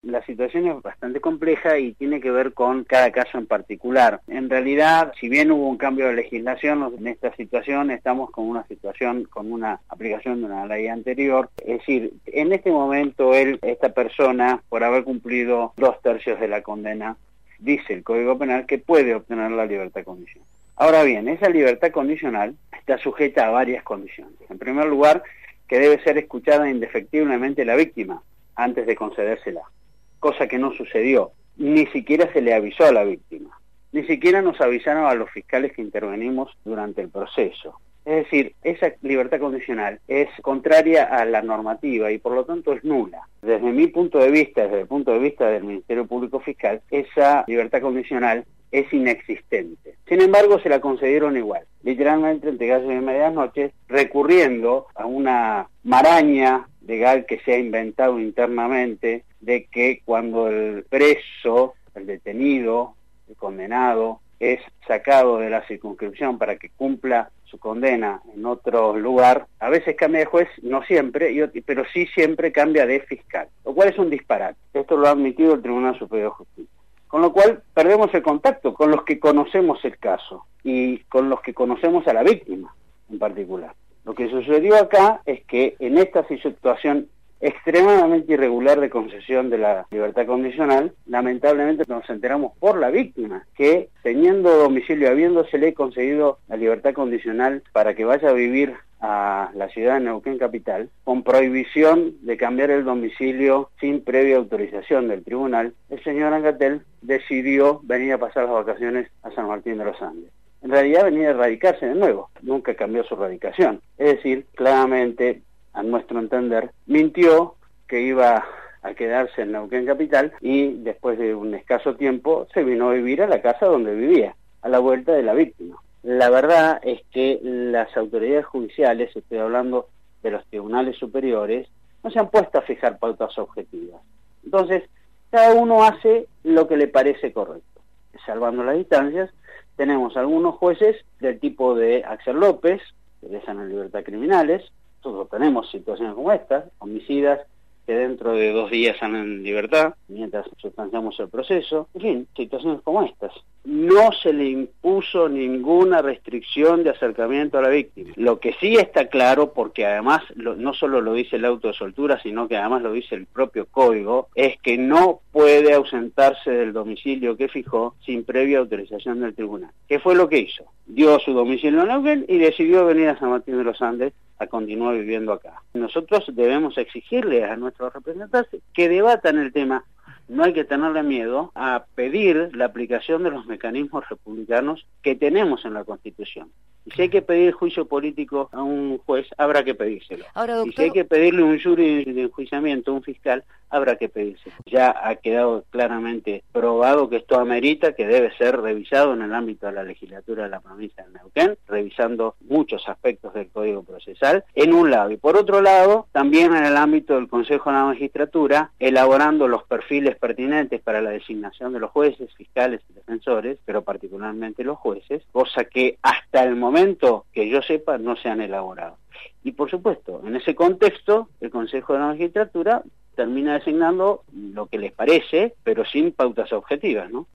la situación es bastante compleja y tiene que ver con cada caso en particular. En realidad, si bien hubo un cambio de legislación, en esta situación estamos con una aplicación de una ley anterior. Es decir, en este momento esta persona, por haber cumplido 2/3 de la condena, dice el Código Penal que puede obtener la libertad condicional. Ahora bien, esa libertad condicional está sujeta a varias condiciones. En primer lugar, que debe ser escuchada indefectiblemente la víctima antes de concedérsela, cosa que no sucedió. Ni siquiera se le avisó a la víctima, ni siquiera nos avisaron a los fiscales que intervenimos durante el proceso. Es decir, esa libertad condicional es contraria a la normativa y por lo tanto es nula. Desde mi punto de vista, desde el punto de vista del Ministerio Público Fiscal, esa libertad condicional es inexistente. Sin embargo, se la concedieron igual, literalmente entre gallos y medias noches, recurriendo a una maraña legal que se ha inventado internamente de que cuando el preso, el detenido, el condenado, es sacado de la circunscripción para que cumpla su condena en otro lugar, a veces cambia de juez, no siempre, pero sí siempre cambia de fiscal, lo cual es un disparate. Esto lo ha admitido el Tribunal Superior de Justicia. Con lo cual perdemos el contacto con los que conocemos el caso y con los que conocemos a la víctima en particular. Lo que sucedió acá es que en esta situación extremadamente irregular de concesión de la libertad condicional, lamentablemente nos enteramos por la víctima que, teniendo domicilio, habiéndosele concedido la libertad condicional para que vaya a vivir a la ciudad de Neuquén capital, con prohibición de cambiar el domicilio sin previa autorización del tribunal, el señor Angatel decidió venir a pasar las vacaciones a San Martín de los Andes. En realidad venía a radicarse de nuevo, nunca cambió su radicación. Es decir, claramente, a nuestro entender, mintió que iba a quedarse en Neuquén capital y después de un escaso tiempo se vino a vivir a la casa donde vivía, a la vuelta de la víctima. La verdad es que las autoridades judiciales, estoy hablando de los tribunales superiores, no se han puesto a fijar pautas objetivas. Entonces, cada uno hace lo que le parece correcto. Salvando las distancias, tenemos algunos jueces del tipo de Axel López, que dejan en libertad criminales. Nosotros tenemos situaciones como estas, homicidas que dentro de 2 días salen en libertad, mientras sustanciamos el proceso. En fin, situaciones como estas. No se le impuso ninguna restricción de acercamiento a la víctima. Lo que sí está claro, porque además no solo lo dice el auto de soltura, sino que además lo dice el propio código, es que no puede ausentarse del domicilio que fijó sin previa autorización del tribunal. ¿Qué fue lo que hizo? Dio su domicilio en Neuquén y decidió venir a San Martín de los Andes a continuar viviendo acá. Nosotros debemos exigirle a nuestros representantes que debatan el tema. No hay que tenerle miedo a pedir la aplicación de los mecanismos republicanos que tenemos en la Constitución. Y si hay que pedir juicio político a un juez, habrá que pedírselo. Ahora, doctor... Y si hay que pedirle un jury de enjuiciamiento a un fiscal, habrá que pedírselo. Ya ha quedado claramente probado que esto amerita, que debe ser revisado en el ámbito de la legislatura de la provincia de Neuquén, revisando muchos aspectos del Código Procesal, en un lado. Y por otro lado, también en el ámbito del Consejo de la Magistratura, elaborando los perfiles pertinentes para la designación de los jueces, fiscales y defensores, pero particularmente los jueces, cosa que hasta el momento que yo sepa no se han elaborado. Y por supuesto, en ese contexto, el Consejo de la Magistratura termina designando lo que les parece, pero sin pautas objetivas, ¿no?